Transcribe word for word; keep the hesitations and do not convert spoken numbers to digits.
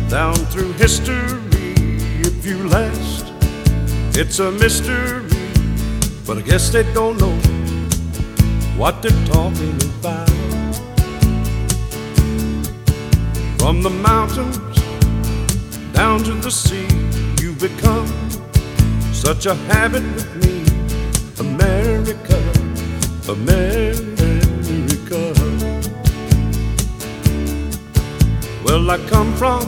down through history. If you last, it's a mystery, but I guess they don't know what they're talking about. From the mountains down to the sea, you've become such a habit with me. America, America. Well, I come from